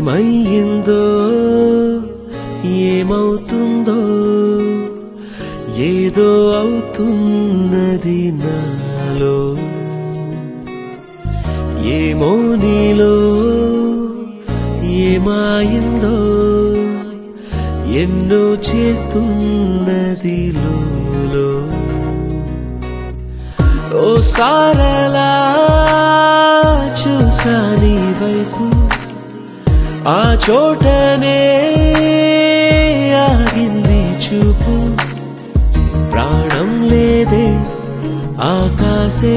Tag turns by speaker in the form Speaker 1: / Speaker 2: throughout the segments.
Speaker 1: ఏమయ్యిందో ఏమవుతుందో ఏదో అవుతున్నది నాలో ఏమో నీలో ఏమాయిందో ఎన్నో చేస్తున్నది లోలో ఓ సారలా చూసా నీ వైపు ఆ చోటనే ఆగింది చూపు ప్రాణం లేదే ఆకాశే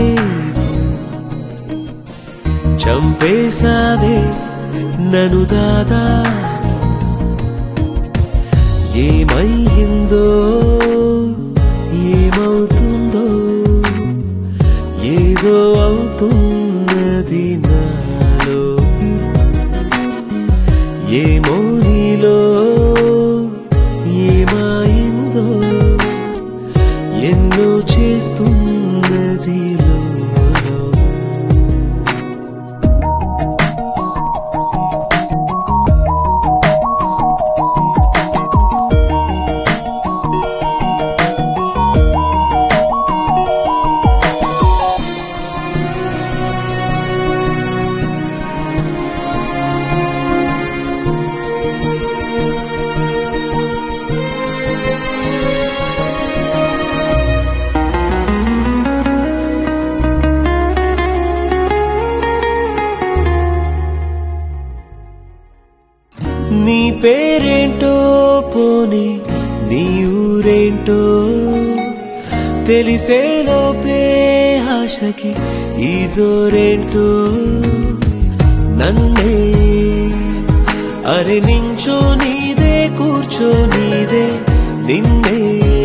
Speaker 1: చంపేసావే నన్ను దాదా ఏమయ్యిందో ఏమవుతుందో ఏదో అవుతున్నది నాలో ఏమో నీలో ఏమాయిందో ఎన్నో చేస్తున్నది లోలో నీ పేరేంటో పోనీ నీ ఊరేంటో తెలిసేలోపే ఆశకి ఈ జోరేంటో నన్నే అరే నించో నీదే కూర్చో నీదే నిన్నే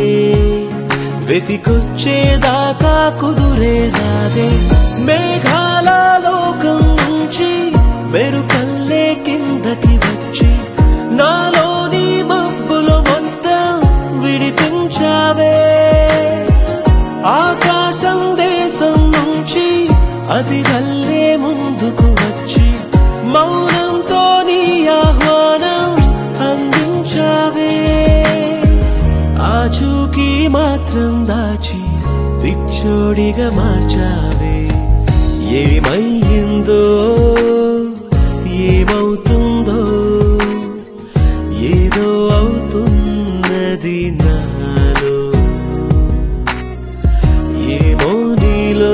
Speaker 1: వెతికొచ్చేదాకా కుదురే రాదే మేఘాల లోకం నుంచి మెరుపల్లే కిందకి వచ్చి నాలోని మబ్బులు మొత్తం విడిపించావే ఆకాశం దేశం నుంచి అతిథల్లే ముందుకు వచ్చి మౌనంతో నీ ఆహ్వానం అందించావే ఆచూకీ మాత్రం దాచి పిచ్చోడిగా మార్చావే ఏమయ్యిందో ఏమవుతుందో ఏదో అవుతున్నది నాలో ఏమో నీలో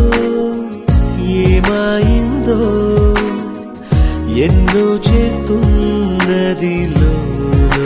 Speaker 1: ఏమాయిందో ఎన్నో చేస్తున్నది లోలో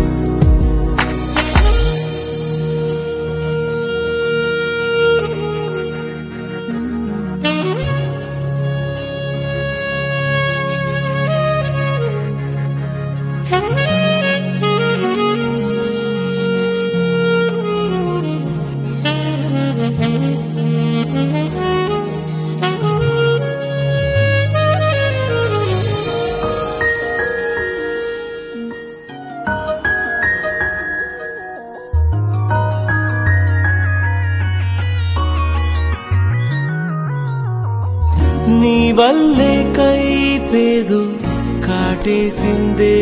Speaker 1: నీ వల్లే కైపేదు కాటేసిందే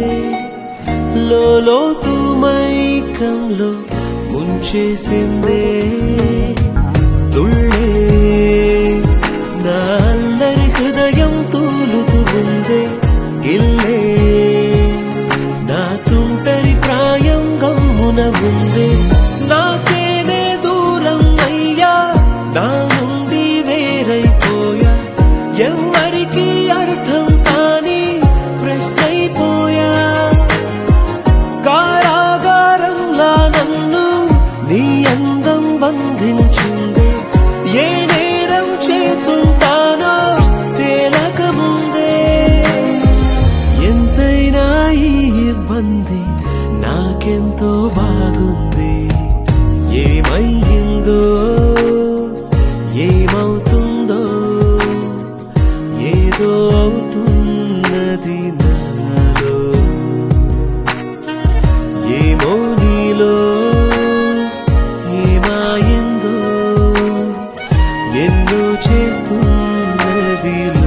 Speaker 1: లోతు మైకంలో ముంచేసిందే తుళ్ళే నా అల్లరి హృదయం తూలుతూ ఉందే గిల్లే నా తుంటరి ప్రాయం గమ్మున ఉందే నాకేనే దూరం అయ్యా నా నుండి వేరైపోయా ఎవ్వరికి అర్థం కాని ప్రశ్నైపోయా కారాగారంలా నన్ను నీ అందం బంధించిందే ఏ నేరం చేసుంటానో తేలక ముందే ఎంతైనా ఈ ఇబ్బంది నాకెంతో బాగుంది ఏమయ్యిందో ఏమవుతుందో ఏదో అవుతున్నది నాలో ఏమో నీలో ఏమాయిందో ఎన్నో చేస్తున్నది